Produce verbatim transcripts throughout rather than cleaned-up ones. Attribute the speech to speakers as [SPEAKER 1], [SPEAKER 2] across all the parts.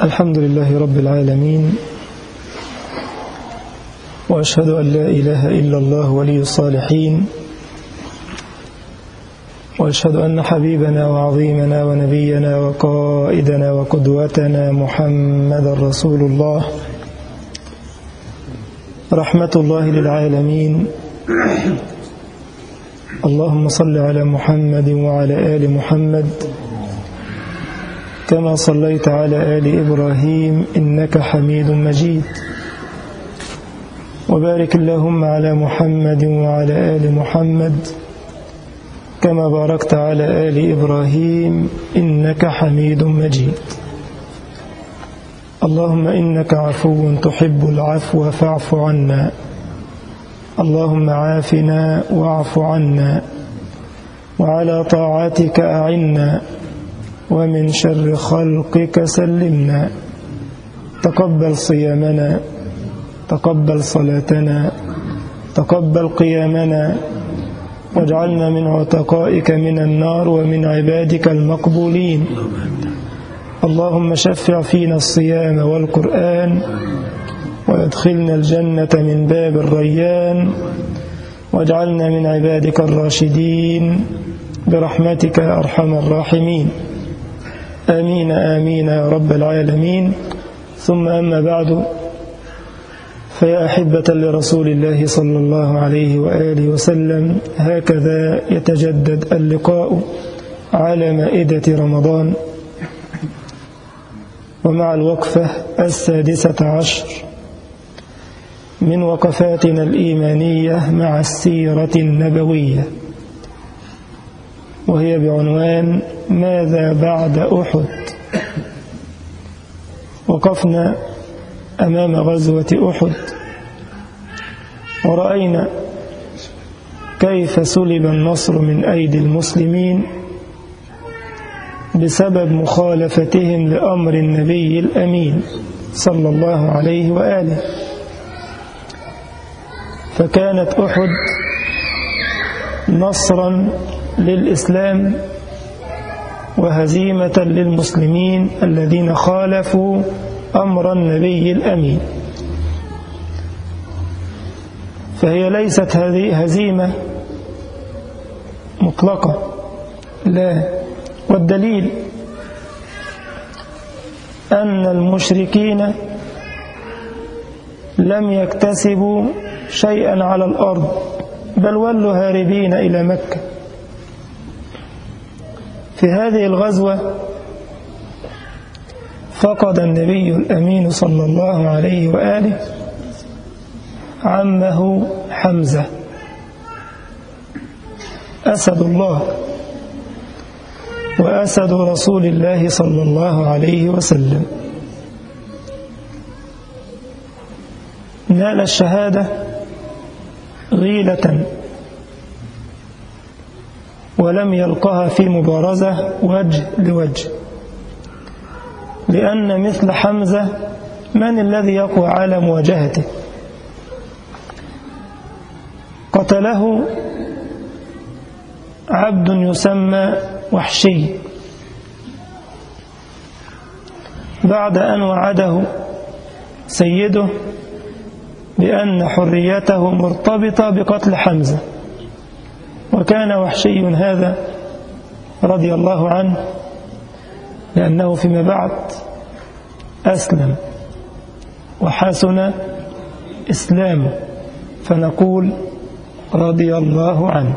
[SPEAKER 1] الحمد لله رب العالمين، وأشهد أن لا إله إلا الله ولي الصالحين، وأشهد أن حبيبنا وعظيمنا ونبينا وقائدنا وقدوتنا محمد رسول الله رحمة الله للعالمين. اللهم صل على محمد وعلى آل محمد كما صليت على آل إبراهيم إنك حميد مجيد، وبارك اللهم على محمد وعلى آل محمد كما باركت على آل إبراهيم إنك حميد مجيد. اللهم إنك عفو تحب العفو فاعف عنا، اللهم عافنا واعف عنا، وعلى طاعتك أعنا، ومن شر خلقك سلمنا. تقبل صيامنا، تقبل صلاتنا، تقبل قيامنا، واجعلنا من عتقائك من النار ومن عبادك المقبولين. اللهم شفع فينا الصيام والقرآن، وادخلنا الجنة من باب الريان، واجعلنا من عبادك الراشدين برحمتك يا أرحم الراحمين. آمين آمين يا رب العالمين. ثم أما بعد، فيا أحبة لرسول الله صلى الله عليه وآله وسلم، هكذا يتجدد اللقاء على مائدة رمضان، ومع الوقفة السادسة عشر من وقفاتنا الإيمانية مع السيرة النبوية، وهي بعنوان ماذا بعد أحد. وقفنا أمام غزوة أحد، ورأينا كيف سلب النصر من أيدي المسلمين بسبب مخالفتهم لأمر النبي الأمين صلى الله عليه وآله. فكانت أحد نصرا للإسلام وهزيمة للمسلمين الذين خالفوا أمر النبي الأمين. فهي ليست هذه هزيمة مطلقة، لا، والدليل أن المشركين لم يكتسبوا شيئا على الأرض، بل ولوا هاربين إلى مكة. في هذه الغزوة فقد النبي الأمين صلى الله عليه وآله عمه حمزة أسد الله وأسد رسول الله صلى الله عليه وسلم. نال الشهادة غيلة، ولم يلقها في مبارزة وجه لوجه، لأن مثل حمزة من الذي يقوى على مواجهته؟ قتله عبد يسمى وحشي بعد أن وعده سيده بأن حريته مرتبطة بقتل حمزة. وكان وحشي هذا رضي الله عنه لأنه فيما بعد أسلم وحسن إسلامه، فنقول رضي الله عنه.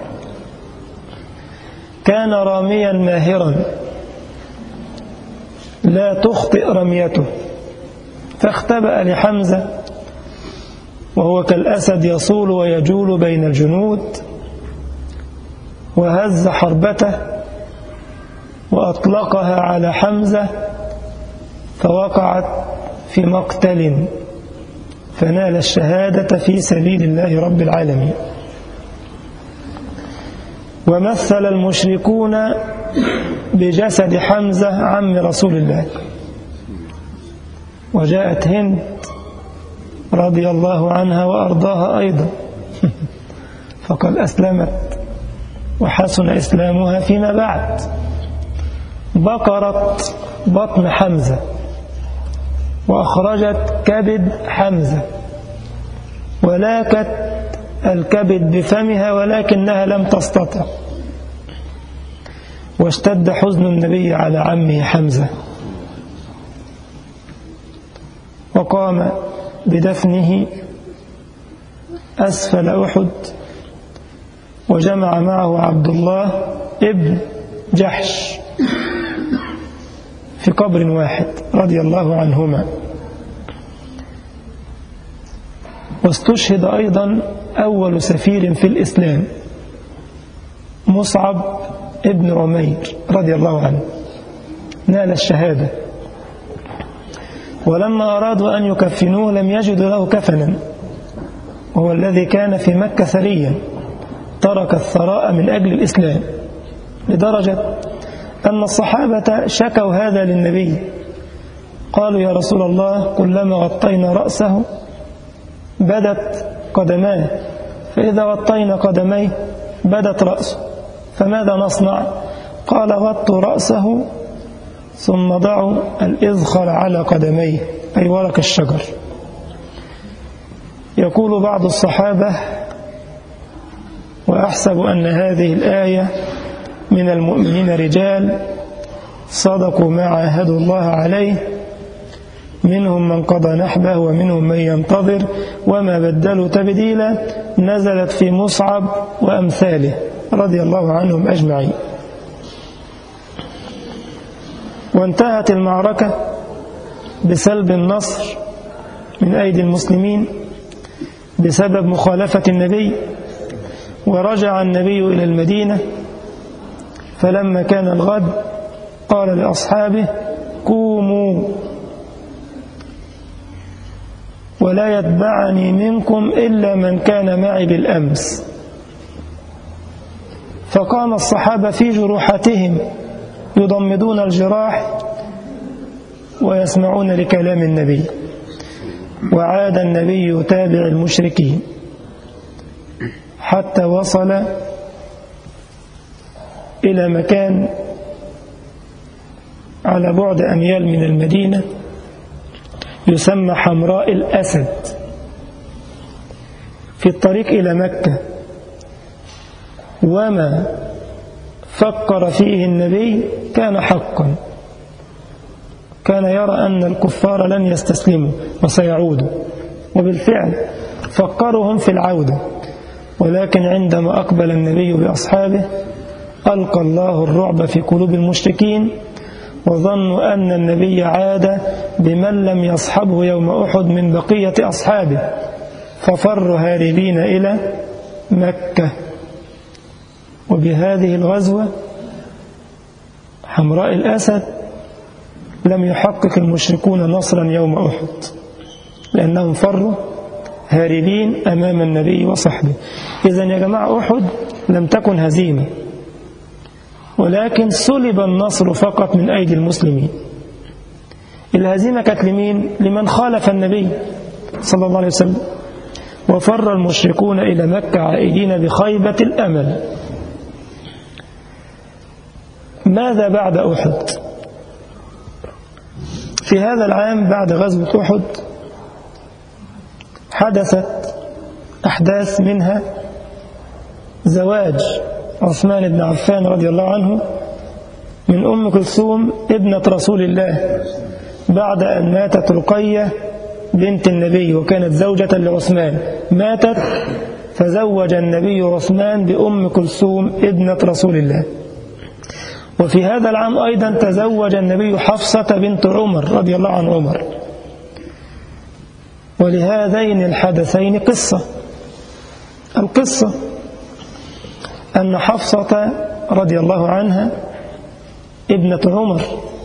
[SPEAKER 1] كان راميا ماهرا لا تخطئ رميته، فاختبأ لحمزة وهو كالأسد يصول ويجول بين الجنود، وهز حربته وأطلقها على حمزة، فوقعت في مقتل، فنال الشهادة في سبيل الله رب العالمين. ومثل المشركون بجسد حمزة عم رسول الله، وجاءت هند رضي الله عنها وأرضاها أيضا فقد أسلمت وحسن إسلامها فيما بعد، بقرت بطن حمزة وأخرجت كبد حمزة ولاكت الكبد بفمها ولكنها لم تستطع، واشتد حزن النبي على عمه حمزة، وقام بدفنه أسفل أحد، وجمع معه عبد الله ابن جحش في قبر واحد رضي الله عنهما. واستشهد أيضا أول سفير في الإسلام مصعب ابن عمير رضي الله عنه، نال الشهادة. ولما أرادوا أن يكفنوه لم يجدوا له كفنا، وهو الذي كان في مكة ثريا ترك الثراء من أجل الإسلام، لدرجة أن الصحابة شكوا هذا للنبي، قالوا يا رسول الله كلما غطينا رأسه بدت قدماه، فإذا غطينا قدميه بدت رأسه، فماذا نصنع؟ قال غطوا رأسه ثم ضعوا الإذخر على قدميه، أي ورق الشجر. يقول بعض الصحابة وأحسب أن هذه الآية من المؤمنين رجال صدقوا ما عاهدوا الله عليه، منهم من قضى نحبه ومنهم من ينتظر وما بدلوا تبديلا، نزلت في مصعب وأمثاله رضي الله عنهم أجمعين. وانتهت المعركة بسلب النصر من أيدي المسلمين بسبب مخالفة النبي، ورجع النبي إلى المدينة. فلما كان الغد قال لأصحابه قوموا ولا يتبعني منكم إلا من كان معي بالأمس. فقام الصحابة في جروحاتهم يضمدون الجراح ويسمعون لكلام النبي، وعاد النبي يتابع المشركين حتى وصل إلى مكان على بعد أميال من المدينة يسمى حمراء الأسد في الطريق إلى مكة. وما فكر فيه النبي كان حقا، كان يرى أن الكفار لن يستسلموا وسيعودوا، وبالفعل فكرهم في العودة. ولكن عندما أقبل النبي بأصحابه ألقى الله الرعب في قلوب المشركين، وظنوا أن النبي عاد بمن لم يصحبه يوم أحد من بقية أصحابه، ففروا هاربين إلى مكة. وبهذه الغزوة حمراء الأسد لم يحقق المشركون نصرا يوم أحد، لأنهم فروا هاربين أمام النبي وصحبه. إذن يا جماعة أحد لم تكن هزيمة، ولكن سلب النصر فقط من أيدي المسلمين. الهزيمة كانت لمين؟ لمن خالف النبي صلى الله عليه وسلم. وفر المشركون إلى مكة عائدين بخيبة الأمل. ماذا بعد أحد؟ في هذا العام بعد غزوة أحد حدثت أحداث، منها زواج عثمان بن عفان رضي الله عنه من أم كلثوم ابنة رسول الله، بعد أن ماتت رقية بنت النبي وكانت زوجة لعثمان، ماتت فزوج النبي عثمان بأم كلثوم ابنة رسول الله. وفي هذا العام أيضا تزوج النبي حفصة بنت عمر رضي الله عن عمر. ولهذين الحدثين قصة. القصة أن حفصة رضي الله عنها ابنة عمر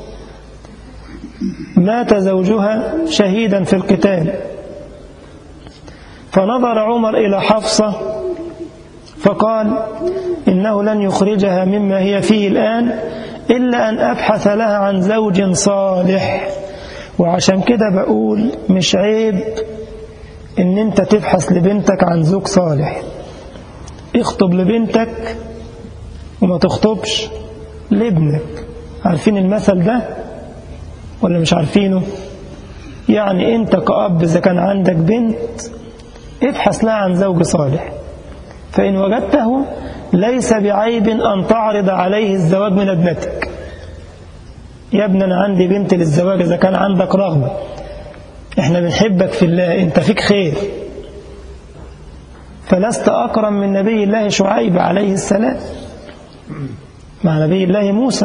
[SPEAKER 1] مات زوجها شهيدا في القتال، فنظر عمر إلى حفصة فقال إنه لن يخرجها مما هي فيه الآن إلا أن أبحث لها عن زوج صالح. وعشان كده بقول مش عيب إن أنت تبحث لبنتك عن زوج صالح. اخطب لبنتك وما تخطبش لابنك. عارفين المثل ده ولا مش عارفينه؟ يعني أنت كأب إذا كان عندك بنت ابحث لها عن زوج صالح، فإن وجدته ليس بعيب أن تعرض عليه الزواج من ابنتك. يا ابني أنا عندي بنت للزواج، إذا كان عندك رغبة، إحنا بنحبك في الله، أنت فيك خير. فلست أكرم من نبي الله شعيب عليه السلام مع نبي الله موسى.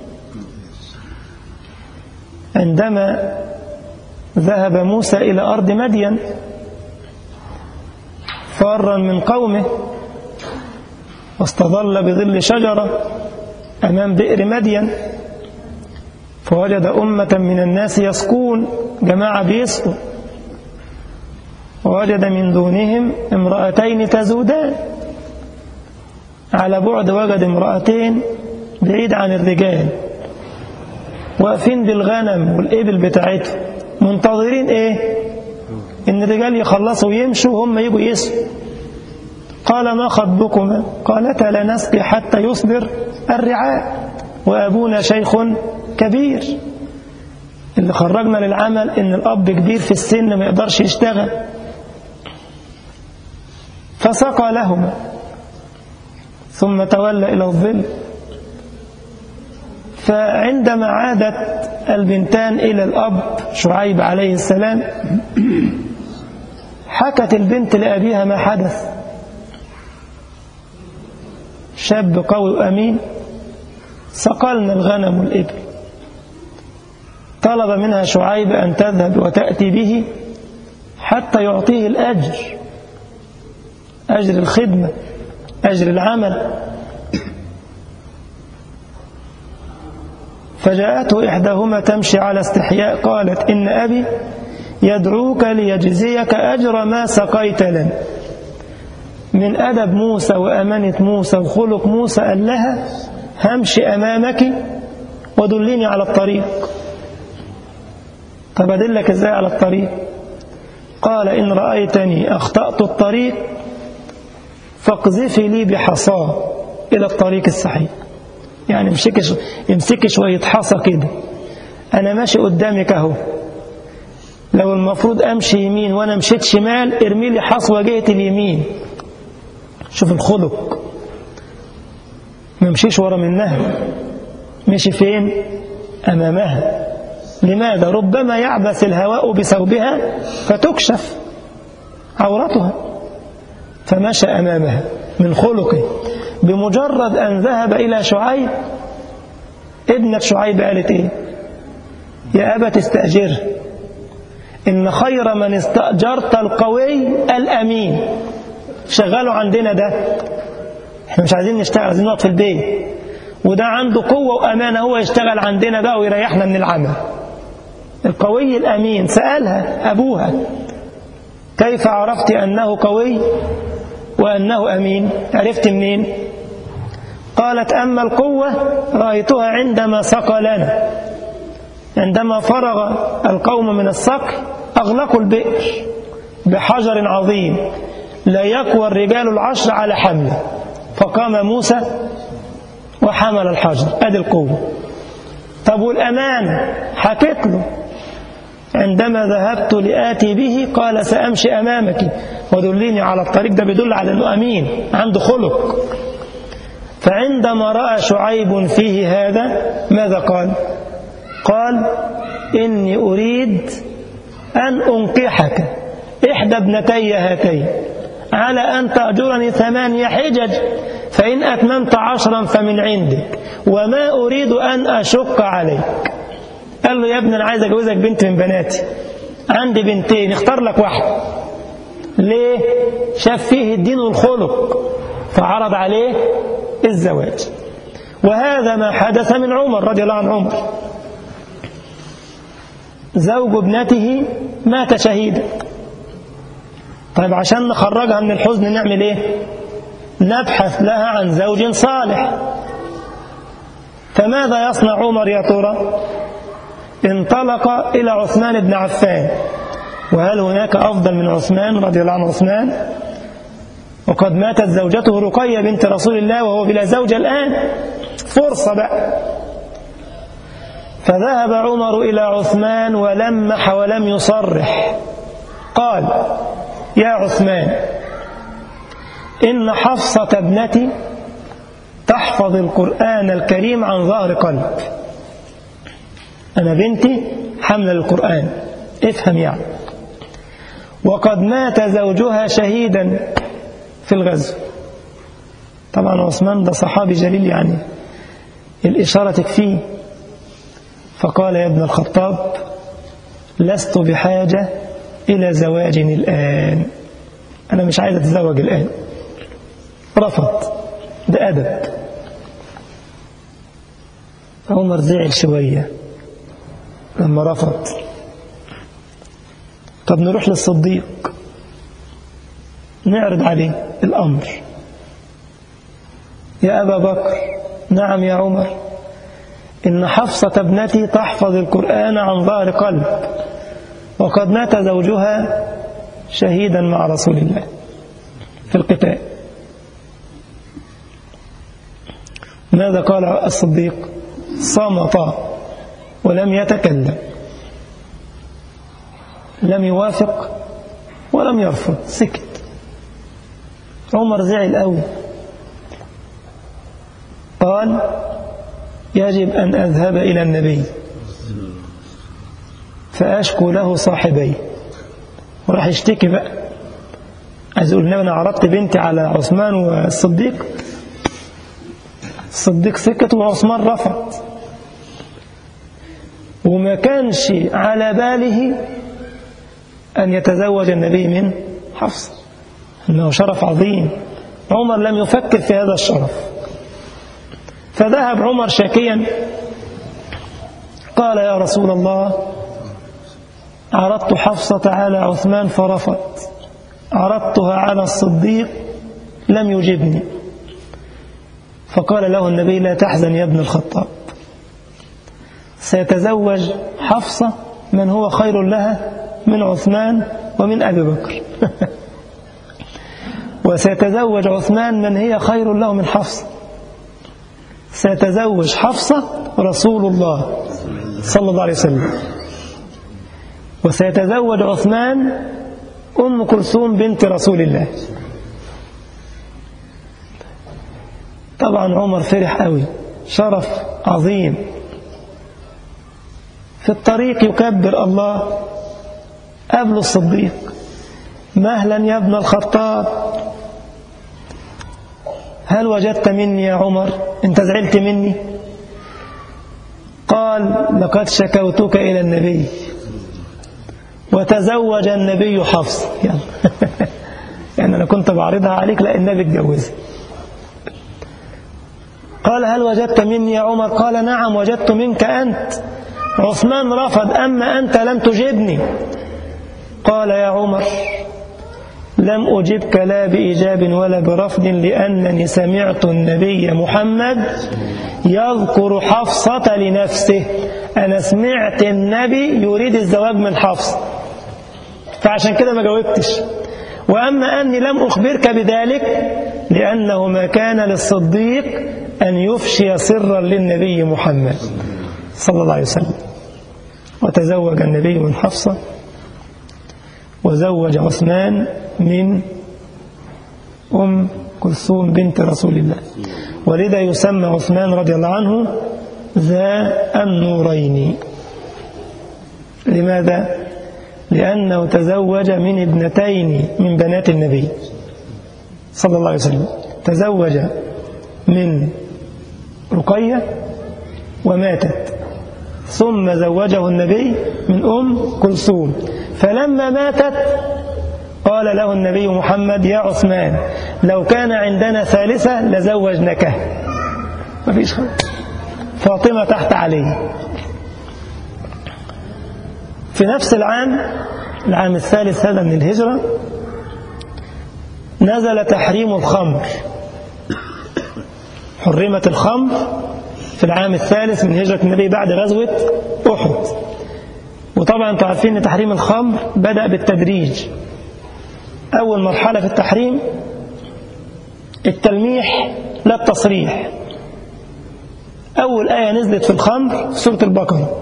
[SPEAKER 1] عندما ذهب موسى إلى أرض مدين فارا من قومه واستظل بظل شجرة أمام بئر مدين، فوجد أمة من الناس يسقون، جماعة بيسقوا، ووجد من دونهم امرأتين تزودان. على بعد وجد امرأتين بعيد عن الرجال واقفين بالغنم والإبل بتاعتهم منتظرين إيه؟ إن الرجال يخلصوا ويمشوا وهم يجوا يسقوا. قال ما خطبكما؟ قالتا لا نسقي حتى يصدر الرعاء وأبونا شيخ كبير. اللي خرجنا للعمل إن الأب كبير في السن ما يقدرش يشتغل، فسقى لهما ثم تولى إلى الظل. فعندما عادت البنتان إلى الأب شعيب عليه السلام حكت البنت لأبيها ما حدث. شاب قوي وأمين سقلنا الغنم والإبل. طلب منها شعيب أن تذهب وتأتي به حتى يعطيه الأجر، أجر الخدمة، أجر العمل. فجاءته إحداهما تمشي على استحياء قالت إن أبي يدعوك ليجزيك أجر ما سقيت لنا. من أدب موسى وأمانة موسى وخلق موسى قال لها همشي أمامك ودليني على الطريق. طب أدلك إزاي على الطريق؟ قال إن رأيتني أخطأت الطريق فاقذفي لي بحصاه إلى الطريق الصحيح. يعني امسكي امسكي شوية حصى كده، أنا ماشي قدامك أهو، لو المفروض أمشي يمين وأنا مشيت شمال ارمي لي حصوة جهة اليمين. شوف الخلق، ما مشيش ورا منها، مشي فين؟ أمامها. لماذا؟ ربما يعبث الهواء بثوبها فتكشف عورتها، فمشى أمامها من خلقه. بمجرد أن ذهب إلى شعيب ابنة شعيب قالت إيه؟ يا أبا تستأجره، إن خير من استأجرت القوي الأمين. شغلوا عندنا ده، احنا مش عايزين نشتغل، عايزين نقعد في البيت، وده عنده قوة وأمانة هو يشتغل عندنا بقى ويريحنا من العمل. القوي الأمين. سألها أبوها كيف عرفت أنه قوي وأنه أمين؟ عرفت منين؟ قالت أما القوة رأيتها عندما سقى لنا، عندما فرغ القوم من السقي أغلقوا البئر بحجر عظيم لا يقوى الرجال العشر على حمله، فقام موسى وحمل الحجر. أدي القوة. طب والأمان؟ حكيت له عندما ذهبت لآتي به قال سأمشي أمامك ودليني على الطريق. ده بيدل على أنه أمين عنده خلق. فعندما رأى شعيب فيه هذا ماذا قال؟ قال إني أريد أن أنكحك إحدى ابنتي هاتين على أن تأجرني ثمانية حجج، فإن أتممت عشرا فمن عندك، وما أريد أن أشق عليك. قال له يا ابني أنا عايز أجوزك بنت من بناتي، عندي بنتين اختار لك واحدة. ليه؟ شاف فيه الدين والخلق فعرض عليه الزواج. وهذا ما حدث من عمر رضي الله عن عمر. زوج ابنته مات شهيدا. طيب عشان نخرجها من الحزن نعمل ايه؟ نبحث لها عن زوج صالح. فماذا يصنع عمر يا ترى؟ انطلق إلى عثمان بن عفان. وهل هناك أفضل من عثمان رضي الله عن عثمان؟ وقد ماتت زوجته رقية بنت رسول الله وهو بلا زوجة الآن، فرصة بقى. فذهب عمر إلى عثمان ولمح ولم يصرح، قال: يا عثمان، إن حفصة ابنتي تحفظ القرآن الكريم عن ظهر قلب. أنا بنتي حمل القرآن، افهم يعني. وقد مات زوجها شهيدا في الغزو. طبعا عثمان ده صحابي جليل، يعني الإشارة تكفيه. فقال: يا ابن الخطاب، لست بحاجة إلى زواج الآن، أنا مش عايز أتزوج الآن. رفض، ده أدب. عمر زعل شوية لما رفض. طب نروح للصديق نعرض عليه الأمر. يا أبا بكر، نعم يا عمر، إن حفصة ابنتي تحفظ القرآن عن ظهر قلب، وقد مات زوجها شهيدا مع رسول الله في القتال. ماذا قال الصديق؟ صمت ولم يتكلم، لم يوافق ولم يرفض، سكت. عمر زعل قوي، قال: يجب أن أذهب إلى النبي فأشكو له صاحبي. وراح يشتكي بقى، عايز يقول: أنا عرضت بنتي على عثمان والصديق. الصديق سكت وعثمان رفض، وما كانش على باله أن يتزوج النبي من حفصة، إنه شرف عظيم. عمر لم يفكر في هذا الشرف. فذهب عمر شاكيا، قال: يا رسول الله، عرضت حفصة على عثمان فرفض، عرضتها على الصديق لم يجبني. فقال له النبي: لا تحزن يا ابن الخطاب، سيتزوج حفصة من هو خير لها من عثمان ومن أبي بكر وسيتزوج عثمان من هي خير له من حفصة. سيتزوج حفصة رسول الله صلى الله عليه وسلم، وسيتزوج عثمان أم كلثوم بنت رسول الله. طبعا عمر فرح قوي، شرف عظيم. في الطريق يكبر الله، قبل الصديق: مهلا يا ابن الخطاب، هل وجدت مني يا عمر؟ انت زعلت مني؟ قال: لقد شكوتك إلى النبي، وتزوج النبي حفصة. يعني, يعني أنا كنت بعرضها عليك، لا النبي اتجوزها. قال: هل وجدت مني يا عمر؟ قال: نعم وجدت منك أنت، عثمان رفض، أما أنت لم تجبني. قال: يا عمر، لم أجبك لا بإجاب ولا برفض، لأنني سمعت النبي محمد يذكر حفصة لنفسه. أنا سمعت النبي يريد الزواج من حفصة، فعشان كده ما جاوبتش. وأما أني لم أخبرك بذلك لأنه ما كان للصديق أن يفشي سرا للنبي محمد صلى الله عليه وسلم. وتزوج النبي من حفصة، وزوج عثمان من أم كلثوم بنت رسول الله. ولذا يسمى عثمان رضي الله عنه ذا النورين. لماذا؟ لأنه تزوج من ابنتين من بنات النبي صلى الله عليه وسلم. تزوج من رقية وماتت، ثم زوجه النبي من أم كلثوم. فلما ماتت قال له النبي محمد: يا عثمان، لو كان عندنا ثالثة لزوجناك. ما فيش خير، فاطمة تحت علي. في نفس العام، العام الثالث هذا من الهجرة، نزل تحريم الخمر. حرمت الخمر في العام الثالث من هجرة النبي بعد غزوة أحد. وطبعا انتم عارفين ان تحريم الخمر بدأ بالتدريج. أول مرحلة في التحريم التلميح لا التصريح. أول آية نزلت في الخمر سورة البقرة: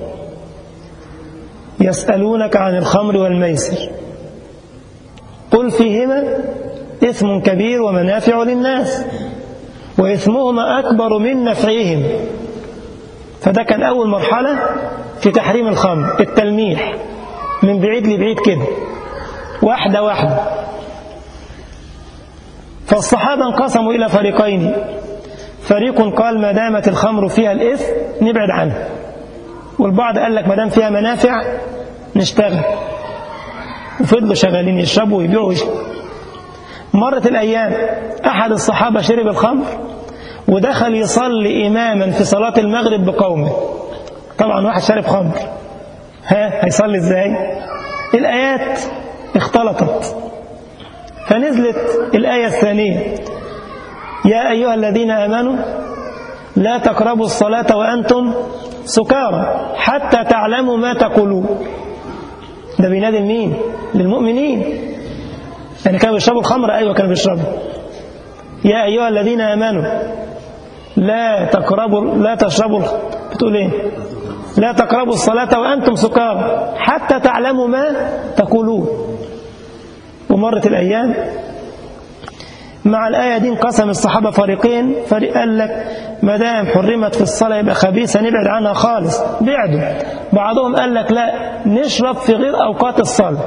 [SPEAKER 1] يسألونك عن الخمر والميسر قل فيهما إثم كبير ومنافع للناس وإثمهما أكبر من نفعهم. فده كان أول مرحلة في تحريم الخمر، التلميح من بعيد لبعيد كده، واحدة واحدة. فالصحابة انقسموا إلى فريقين: فريق قال ما دامت الخمر فيها الإثم نبعد عنها، والبعض قال لك ما دام فيها منافع نشتغل. وفضلوا شغالين يشربوا ويبيعوا ويشربوا. مرت الأيام، أحد الصحابة شرب الخمر ودخل يصلي إماما في صلاة المغرب بقومه. طبعا واحد شرب خمر، ها هيصلي ازاي؟ الآيات اختلطت، فنزلت الآية الثانية: يا أيها الذين آمنوا لا تقربوا الصلاة وأنتم سكارى حتى تعلموا ما تقولون. ده بينادي مين؟ للمؤمنين. يعني كانوا بيشربوا الخمر؟ أيوة كانوا بيشربوا. يا أيها الذين آمنوا لا تقربوا لا تشربوا بتقول إيه؟ لا تقربوا الصلاة وأنتم سكارى حتى تعلموا ما تقولون. ومرت الأيام، مع الآية دي انقسم الصحابة فريقين. فريق قال لك ما دام حرمت في الصلاة يبقى خبيثة نبعد عنها خالص، بعدوا. بعضهم قال لك لا، نشرب في غير أوقات الصلاة،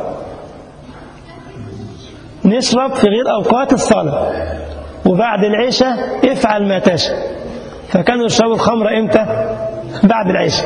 [SPEAKER 1] نشرب في غير أوقات الصلاة، وبعد العشاء افعل ما تشاء. فكانوا يشربوا الخمر إمتى؟ بعد العشاء.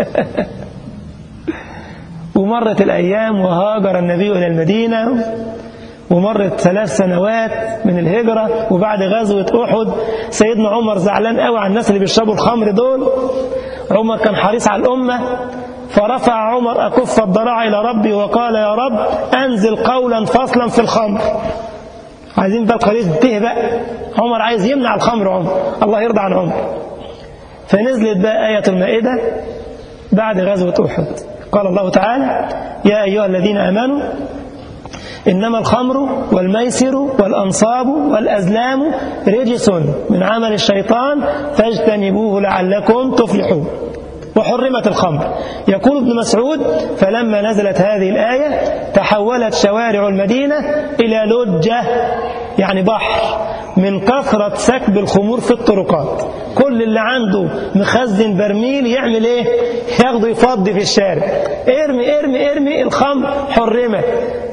[SPEAKER 1] ومرت الأيام وهاجر النبي إلى المدينة، ومرت ثلاث سنوات من الهجرة. وبعد غزوة أحد سيدنا عمر زعلان قوي على الناس اللي بيشربوا الخمر دول. عمر كان حريص على الأمة، فرفع عمر أكف الضراع إلى ربي وقال يا رب أنزل قولا فصلا في الخمر. عايزين بقى القريش تنتهي بقى، عمر عايز يمنع الخمر، عمر الله يرضى عن عمر. فنزلت بقى آية المائدة بعد غزوة أحد. قال الله تعالى يا أيها الذين آمنوا إنما الخمر والميسر والأنصاب والأزلام رجس من عمل الشيطان فاجتنبوه لعلكم تفلحون. وحرمت الخمر. يقول ابن مسعود فلما نزلت هذه الآية تحولت شوارع المدينة إلى لجة، يعني بحر، من كثرة سكب الخمور في الطرقات. كل اللي عنده مخزن برميل يعمل ايه؟ ياخده يفضي في الشارع، ارمي ارمي ارمي الخمر. حرمت.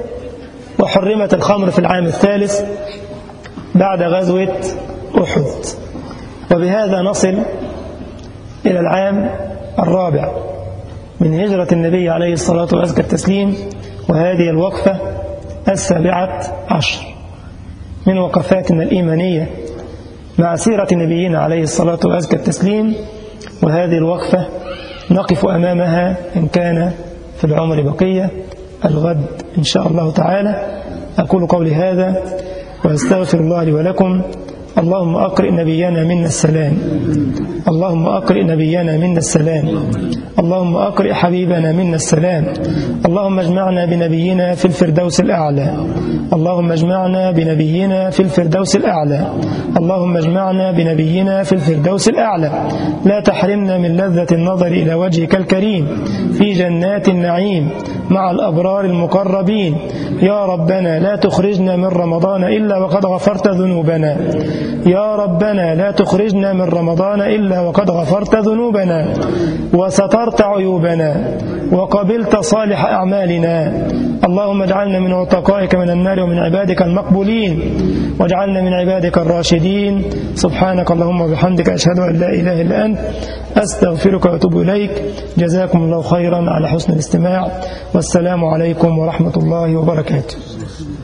[SPEAKER 1] وحرمت الخمر في العام الثالث بعد غزوة أحد. وبهذا نصل إلى العام الرابع من هجرة النبي عليه الصلاة وأزكى التسليم، وهذه الوقفة السابعة عشر من وقفاتنا الإيمانية مع سيرة نبينا عليه الصلاة وأزكى التسليم. وهذه الوقفة نقف أمامها إن كان في العمر بقية الغد إن شاء الله تعالى. أقول قولي هذا وأستغفر الله لي ولكم. اللهم أقرئ نبينا منا السلام، اللهم أقرئ نبينا منا السلام، اللهم أقرئ حبيبنا منا السلام. اللهم اجمعنا بنبينا في الفردوس الأعلى، اللهم اجمعنا بنبينا في الفردوس الأعلى، اللهم اجمعنا بنبينا في الفردوس الأعلى. لا تحرمنا من لذة النظر إلى وجهك الكريم في جنات النعيم مع الأبرار المقربين. يا ربنا لا تخرجنا من رمضان إلا وقد غفرت ذنوبنا، يا ربنا لا تخرجنا من رمضان إلا وقد غفرت ذنوبنا وسترت عيوبنا وقبلت صالح أعمالنا. اللهم اجعلنا من عتقائك من النار ومن عبادك المقبولين، واجعلنا من عبادك الراشدين. سبحانك اللهم وبحمدك أشهد أن لا إله إلا أنت أستغفرك وأتوب إليك. جزاكم الله خيرا على حسن الاستماع، والسلام عليكم ورحمة الله وبركاته.